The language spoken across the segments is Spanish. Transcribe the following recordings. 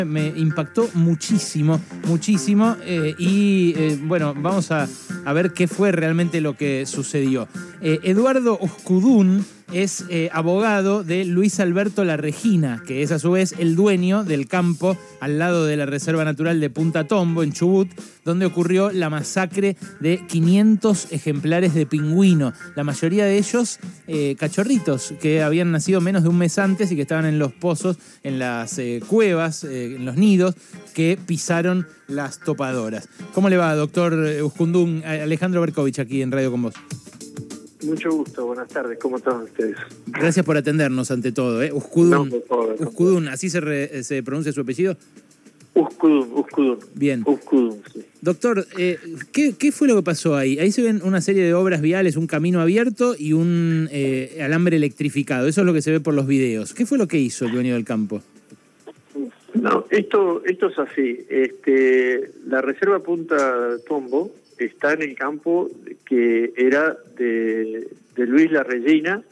Me impactó muchísimo, muchísimo, bueno, vamos a ver qué fue realmente lo que sucedió. Eduardo Oscudún es abogado de Luis Alberto La Regina, que es a su vez el dueño del campo al lado de la Reserva Natural de Punta Tombo, en Chubut, donde ocurrió la masacre de 500 ejemplares de pingüino, la mayoría de ellos cachorritos, que habían nacido menos de un mes antes y que estaban en los pozos, en las cuevas, en los nidos, que pisaron las topadoras. ¿Cómo le va, doctor Oscudún? Alejandro Berkovich aquí en Radio con Vos. Mucho gusto, buenas tardes, ¿cómo están ustedes? Gracias por atendernos ante todo, ¿eh? Oscudún, no, por favor, Oscudún, ¿así se pronuncia su apellido? Oscudún. Bien. Oscudún, sí. Doctor, ¿qué fue lo que pasó ahí? Ahí se ven una serie de obras viales, un camino abierto y un alambre electrificado. Eso es lo que se ve por los videos. ¿Qué fue lo que hizo el dueño del campo? No, esto es así. La Reserva Punta Tombo está en el campo que era de Luis La Regina,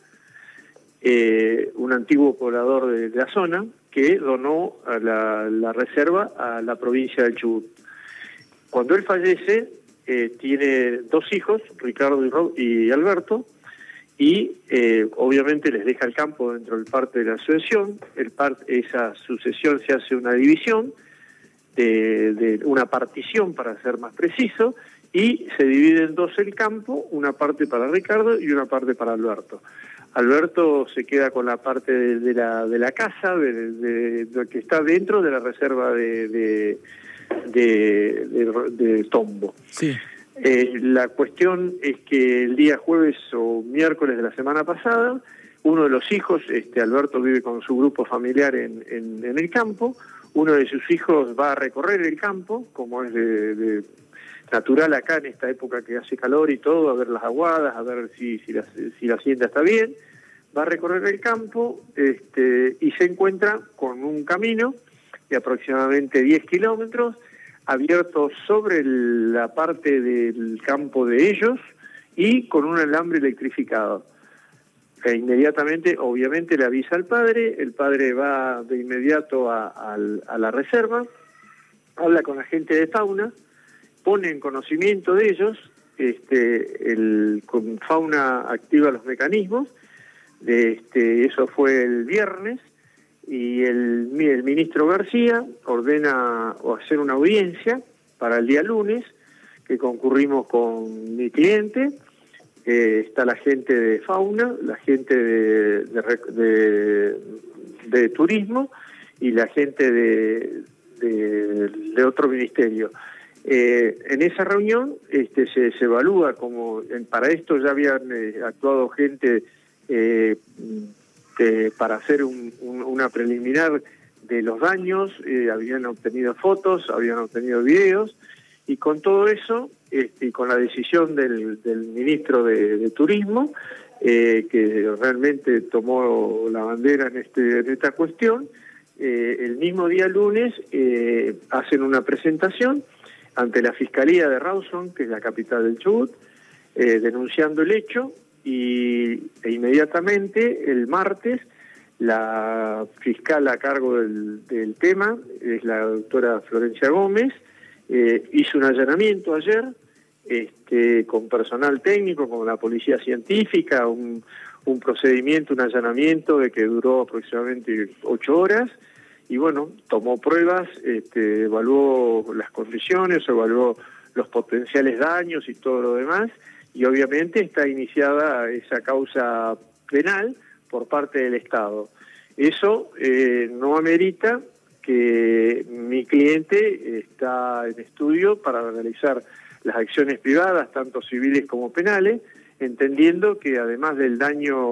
un antiguo poblador de la zona, que donó a la reserva a la provincia del Chubut. Cuando él fallece, tiene dos hijos, Ricardo y Alberto, y obviamente les deja el campo dentro del parte de la sucesión. Esa sucesión se hace una división, de una partición para ser más preciso, y se divide en dos el campo, una parte para Ricardo y una parte para Alberto. Alberto se queda con la parte de la casa, de que está dentro de la reserva de Tombo. Sí. La cuestión es que el día jueves o miércoles de la semana pasada, uno de los hijos, Alberto vive con su grupo familiar en el campo, uno de sus hijos va a recorrer el campo, como es de natural acá en esta época que hace calor y todo, a ver las aguadas, a ver si la hacienda está bien, va a recorrer el campo y se encuentra con un camino de aproximadamente 10 kilómetros, abierto sobre la parte del campo de ellos y con un alambre electrificado. Que inmediatamente, obviamente, le avisa al padre, el padre va de inmediato a la reserva, habla con la gente de fauna, pone en conocimiento de ellos, con fauna activa los mecanismos, eso fue el viernes, y el ministro García ordena hacer una audiencia para el día lunes, que concurrimos con mi cliente, está la gente de fauna, la gente de turismo y la gente de otro ministerio. En esa reunión se evalúa como para esto ya habían actuado gente para hacer una preliminar de los daños, habían obtenido fotos, habían obtenido videos, y con todo eso, y con la decisión del ministro de Turismo, que realmente tomó la bandera en esta cuestión, el mismo día lunes hacen una presentación ante la Fiscalía de Rawson, que es la capital del Chubut, denunciando el hecho, e inmediatamente el martes la fiscal a cargo del tema, es la doctora Florencia Gómez, hizo un allanamiento ayer con personal técnico, con la policía científica, un procedimiento, un allanamiento de que duró aproximadamente 8 horas, y bueno, tomó pruebas, evaluó las condiciones, evaluó los potenciales daños y todo lo demás, y obviamente está iniciada esa causa penal por parte del Estado. Eso no amerita que mi cliente está en estudio para realizar las acciones privadas, tanto civiles como penales, entendiendo que además del daño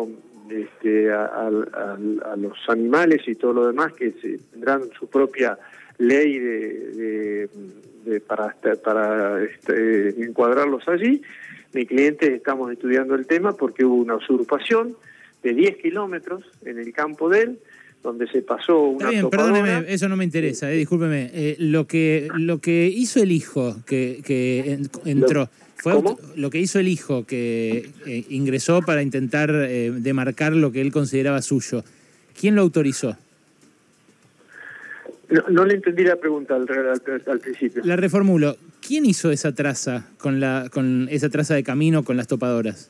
a los animales y todo lo demás, que tendrán su propia ley para encuadrarlos allí, mi cliente estamos estudiando el tema porque hubo una usurpación de 10 kilómetros en el campo de él, donde se pasó una topadora. Perdóneme, eso no me interesa, discúlpeme. Lo que hizo el hijo que entró, lo que hizo el hijo que ingresó para intentar demarcar lo que él consideraba suyo, ¿quién lo autorizó? No le entendí la pregunta al principio. La reformulo. ¿Quién hizo esa traza con esa traza de camino con las topadoras?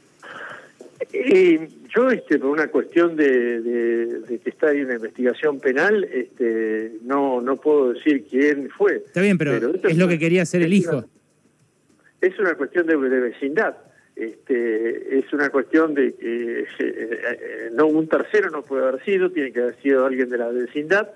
Yo, por una cuestión de que está ahí una investigación penal, no puedo decir quién fue. Está bien, pero es lo que quería hacer el hijo. Es una cuestión de vecindad. Es una cuestión de que no, un tercero no puede haber sido, tiene que haber sido alguien de la vecindad.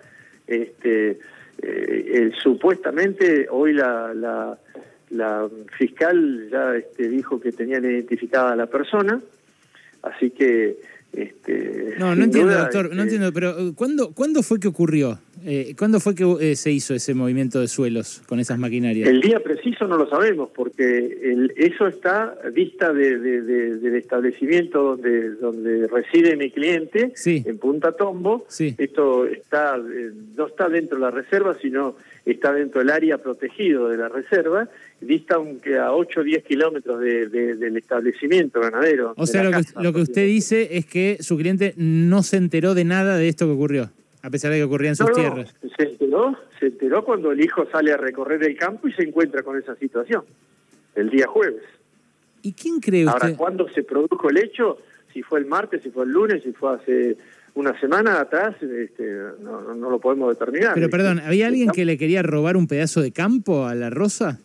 Supuestamente hoy la fiscal ya dijo que tenían identificada a la persona, así que no entiendo, doctor, no entiendo, pero ¿cuándo fue que ocurrió? ¿Cuándo fue que se hizo ese movimiento de suelos con esas maquinarias? El día preciso no lo sabemos, porque eso está a vista del establecimiento donde reside mi cliente, sí, en Punta Tombo. Sí. Esto no está dentro de la reserva, sino está dentro del área protegido de la reserva, dista a 8 o 10 kilómetros del establecimiento ganadero. O sea, lo que usted dice es que su cliente no se enteró de nada de esto que ocurrió, a pesar de que ocurría en sus tierras. Se enteró cuando el hijo sale a recorrer el campo y se encuentra con esa situación, el día jueves. ¿Y quién cree usted? Ahora, ¿cuándo se produjo el hecho? Si fue el martes, si fue el lunes, si fue hace una semana atrás, no lo podemos determinar. Pero perdón, ¿había alguien que le quería robar un pedazo de campo a la Rosa?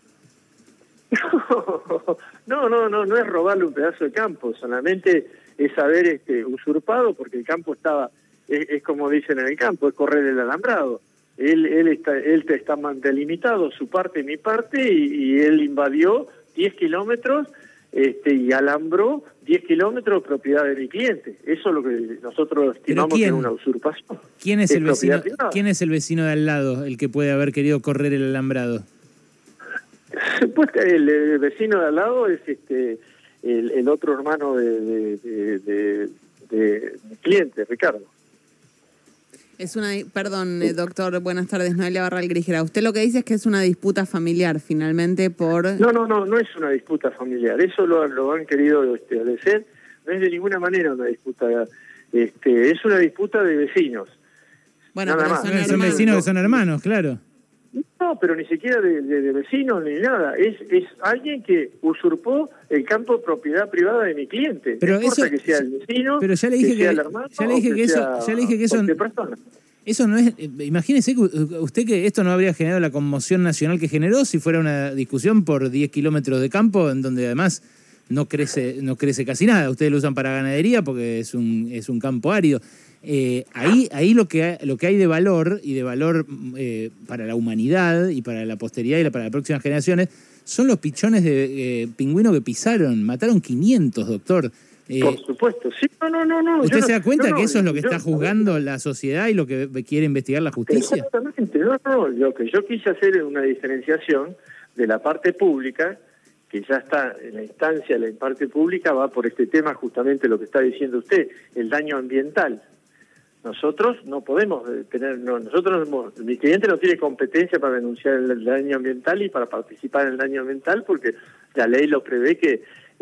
No es robarle un pedazo de campo, solamente es haber usurpado, porque el campo estaba, es como dicen en el campo, es correr el alambrado. Él está delimitado, su parte, mi parte, y él invadió 10 kilómetros y alambró 10 kilómetros propiedad de mi cliente. Eso es lo que nosotros estimamos que es una usurpación. ¿Quién es el vecino? ¿Quién es el vecino de al lado, el que puede haber querido correr el alambrado? Pues el vecino de al lado es el otro hermano de mi cliente, Ricardo. Perdón, doctor, buenas tardes, Noelia Barral Grígera. Usted lo que dice es que es una disputa familiar, finalmente, por... No es una disputa familiar. Eso lo han querido decir. No es de ninguna manera una disputa. Es una disputa de vecinos. Bueno, nada pero más. Son vecinos que son hermanos, claro. No, pero ni siquiera de vecinos ni nada. Es alguien que usurpó el campo de propiedad privada de mi cliente. Pero no importa eso, que sea el vecino, pero ya le dije que sea el hermano, ya le dije que eso persona. Eso no es... Imagínese que usted que esto no habría generado la conmoción nacional que generó si fuera una discusión por 10 kilómetros de campo en donde además no crece casi nada. Ustedes lo usan para ganadería porque es un campo árido. Ahí lo que hay de valor y de valor para la humanidad y para la posteridad y para las próximas generaciones son los pichones de pingüino que pisaron. Mataron 500, doctor. Por supuesto, sí, no. ¿Usted se da cuenta que eso es lo que está juzgando la sociedad y lo que quiere investigar la justicia? Exactamente, lo que yo quise hacer es una diferenciación de la parte pública, que ya está en la instancia de la parte pública, va por este tema justamente lo que está diciendo usted, el daño ambiental. Nosotros no podemos mi cliente no tiene competencia para denunciar el daño ambiental y para participar en el daño ambiental porque la ley lo prevé que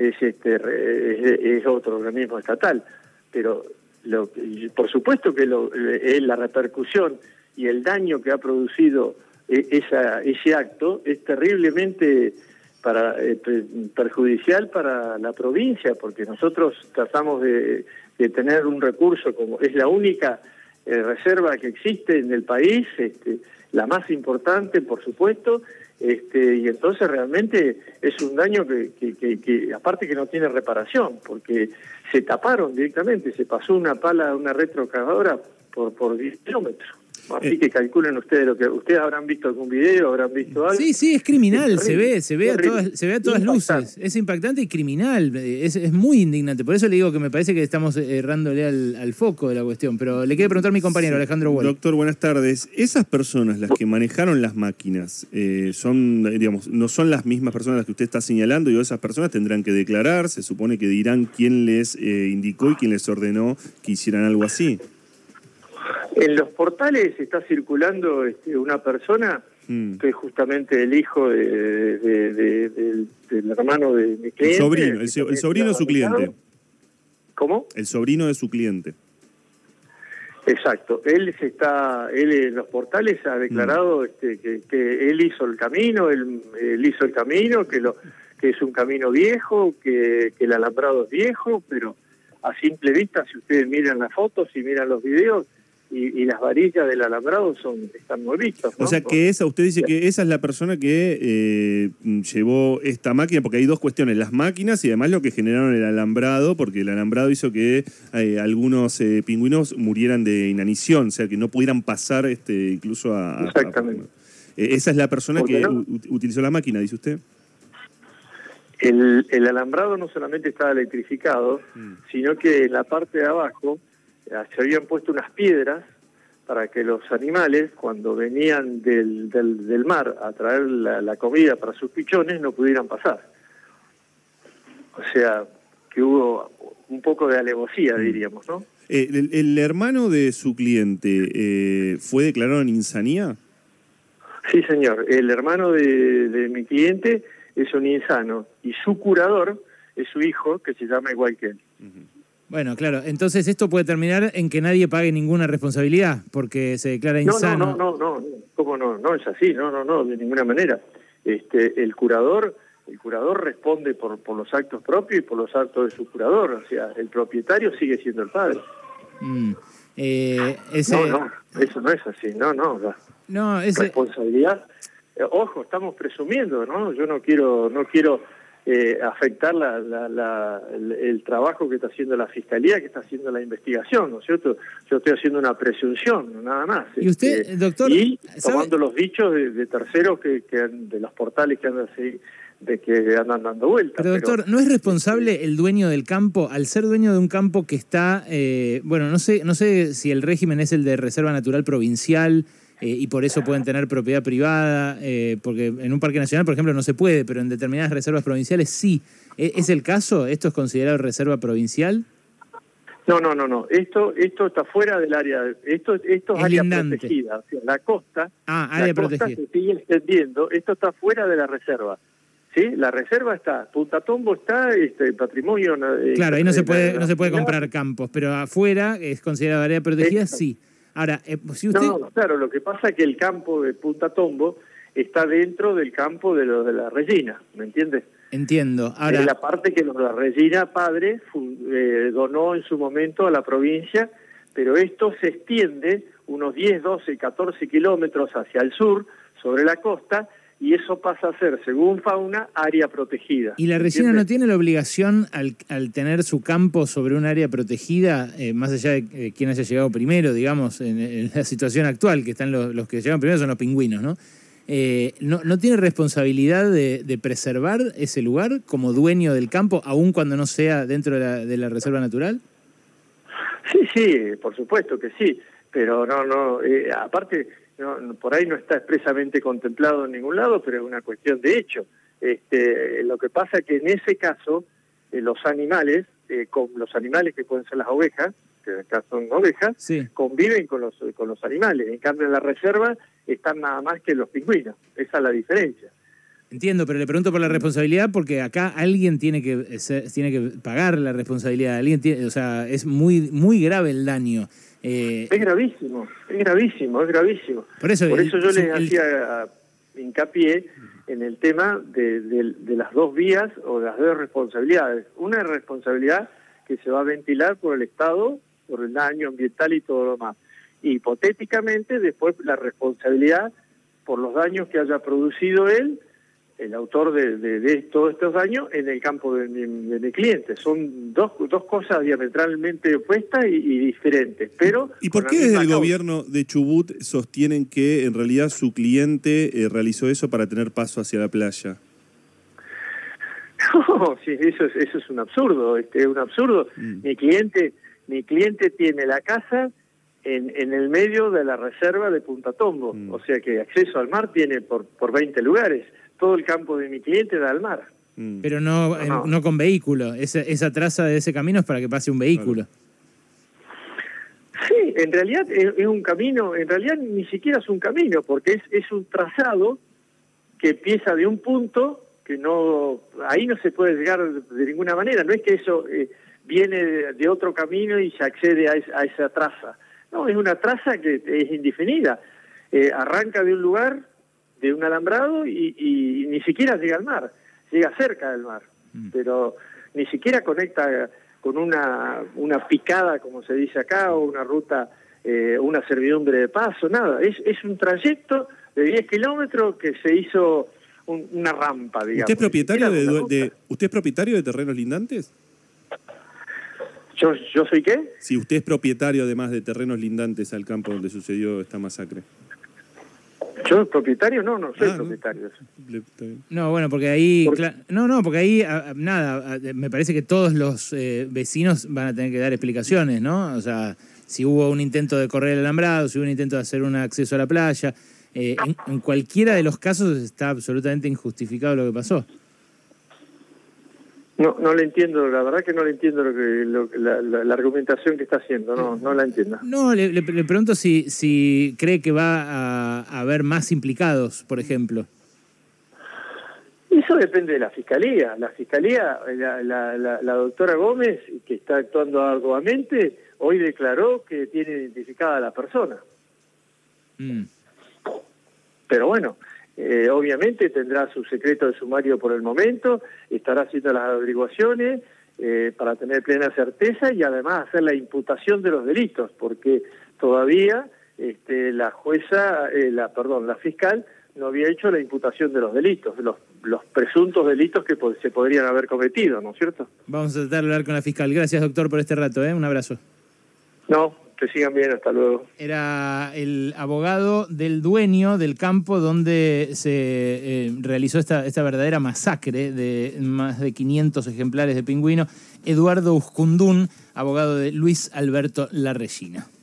es otro organismo estatal, pero por supuesto que la repercusión y el daño que ha producido ese acto es terriblemente perjudicial para la provincia, porque nosotros tratamos de tener un recurso como es la única reserva que existe en el país, la más importante, por supuesto, y entonces realmente es un daño que aparte que no tiene reparación, porque se taparon directamente, se pasó una pala, una retroexcavadora por 10 kilómetros. Así que calculen ustedes lo que ustedes habrán visto algún video, habrán visto algo. Sí, es criminal, se ve a todas luces. Es impactante y criminal, es muy indignante. Por eso le digo que me parece que estamos errándole al foco de la cuestión. Pero le quiero preguntar a mi compañero, Alejandro Bueno. Doctor, buenas tardes. Esas personas, las que manejaron las máquinas, no son las mismas personas las que usted está señalando, y esas personas tendrán que declarar, se supone que dirán quién les indicó y quién les ordenó que hicieran algo así. En los portales está circulando una persona que es justamente el hijo del hermano de mi cliente. El sobrino de su cliente. ¿Cómo? El sobrino de su cliente. Exacto. Él en los portales ha declarado que él hizo el camino, él hizo el camino, que es un camino viejo, que el alambrado es viejo, pero a simple vista, si ustedes miran las fotos y miran los videos, y las varillas del alambrado están muy vistas, ¿no? O sea que usted dice que esa es la persona que llevó esta máquina, porque hay dos cuestiones, las máquinas y además lo que generaron el alambrado, porque el alambrado hizo que algunos pingüinos murieran de inanición, o sea que no pudieran pasar incluso a... Exactamente. Esa es la persona que no? utilizó la máquina, dice usted. El alambrado no solamente estaba electrificado, sino que en la parte de abajo se habían puesto unas piedras para que los animales, cuando venían del mar a traer la comida para sus pichones, no pudieran pasar. O sea, que hubo un poco de alevosía, diríamos, ¿no? ¿El hermano de su cliente fue declarado en insanía? Sí, señor. El hermano de mi cliente es un insano y su curador es su hijo, que se llama igual que él. Bueno, claro, entonces esto puede terminar en que nadie pague ninguna responsabilidad, porque se declara insano. No, ¿cómo no? No es así, no, de ninguna manera. El curador responde por los actos propios y por los actos de su curador, o sea, el propietario sigue siendo el padre. No, eso no es así, no. Responsabilidad, ojo, estamos presumiendo, ¿no? Yo no quiero afectar el trabajo que está haciendo la Fiscalía, que está haciendo la investigación, ¿no es cierto? Yo estoy haciendo una presunción, nada más. ¿Y usted, doctor? Y tomando los dichos de terceros de los portales que andan así, de que andan dando vueltas. Pero doctor, ¿no es responsable el dueño del campo, al ser dueño de un campo que está, no sé si el régimen es el de Reserva Natural Provincial, y por eso pueden tener propiedad privada, porque en un parque nacional, por ejemplo, no se puede, pero en determinadas reservas provinciales sí. ¿Es el caso? ¿Esto es considerado reserva provincial? No. Esto está fuera del área. Esto es área protegida. O sea, la costa. Área protegida. Se sigue extendiendo. Esto está fuera de la reserva. ¿Sí? La reserva está. Punta Tombo está, patrimonio. Claro, ahí no se puede comprar campos, pero afuera es considerado área protegida, sí. Ahora, si usted... No, claro, lo que pasa es que el campo de Punta Tombo está dentro del campo de los de la Regina, ¿me entiendes? Entiendo. Ahora... Es la parte que los de la Regina padre donó en su momento a la provincia, pero esto se extiende unos 10, 12, 14 kilómetros hacia el sur, sobre la costa, y eso pasa a ser, según fauna, área protegida. ¿Y la Regina no tiene la obligación, al tener su campo sobre un área protegida, más allá de quién haya llegado primero, digamos, en la situación actual, que están los que llegan primero son los pingüinos, ¿no? ¿No tiene responsabilidad de preservar ese lugar como dueño del campo, aun cuando no sea dentro de la reserva natural? Sí, por supuesto que sí, pero aparte... No, por ahí no está expresamente contemplado en ningún lado, pero es una cuestión de hecho. Lo que pasa es que en ese caso, los animales que pueden ser las ovejas, que en este caso son ovejas, sí, conviven con los animales. En cambio, en la reserva están nada más que los pingüinos. Esa es la diferencia. Entiendo, pero le pregunto por la responsabilidad porque acá alguien tiene que pagar la responsabilidad. O sea, es muy grave el daño. Es gravísimo. Por eso yo les hacía hincapié en el tema de las dos vías o de las dos responsabilidades. Una responsabilidad que se va a ventilar por el Estado, por el daño ambiental y todo lo demás. Y hipotéticamente después la responsabilidad por los daños que haya producido él, el autor de todos estos daños, en el campo de mi cliente. Son dos cosas diametralmente opuestas y diferentes. Pero ¿y por qué desde el gobierno de Chubut sostienen que en realidad su cliente realizó eso para tener paso hacia la playa? No, sí, eso es un absurdo. Es un absurdo. Mi cliente tiene la casa en el medio de la reserva de Punta Tombo. O sea que acceso al mar tiene por 20 lugares. Todo el campo de mi cliente da al mar. Pero no con vehículo. Esa traza de ese camino es para que pase un vehículo. Sí, en realidad es un camino, en realidad ni siquiera es un camino, porque es un trazado que empieza de un punto que ahí no se puede llegar de ninguna manera. No es que eso viene de otro camino y se accede a esa traza. No, es una traza que es indefinida. Arranca de un lugar, de un alambrado, y ni siquiera llega al mar, llega cerca del mar, pero ni siquiera conecta con una picada, como se dice acá, o una ruta, una servidumbre de paso, nada. Es un trayecto de 10 kilómetros que se hizo una rampa, digamos. ¿Usted es propietario de terrenos lindantes? ¿Yo soy qué? Si usted es propietario, además, de terrenos lindantes al campo donde sucedió esta masacre. ¿Yo propietario? No soy propietario. No, bueno, porque ahí... porque ahí, nada, me parece que todos los vecinos van a tener que dar explicaciones, ¿no? O sea, si hubo un intento de correr el alambrado, si hubo un intento de hacer un acceso a la playa, en cualquiera de los casos está absolutamente injustificado lo que pasó. No le entiendo, la verdad que no le entiendo la argumentación que está haciendo, no la entiendo. No, le pregunto si cree que va a haber más implicados, por ejemplo. Eso depende de la Fiscalía. La Fiscalía, la doctora Gómez, que está actuando arduamente, hoy declaró que tiene identificada a la persona. Pero bueno, obviamente tendrá su secreto de sumario por el momento, estará haciendo las averiguaciones para tener plena certeza y además hacer la imputación de los delitos, porque todavía la fiscal no había hecho la imputación de los delitos, los presuntos delitos que se podrían haber cometido, ¿no es cierto? Vamos a tratar de hablar con la fiscal. Gracias, doctor, por este rato, un abrazo. No, que sigan bien, hasta luego. Era el abogado del dueño del campo donde se realizó esta verdadera masacre de más de 500 ejemplares de pingüino, Eduardo Uzkundún, abogado de Luis Alberto Larrellina.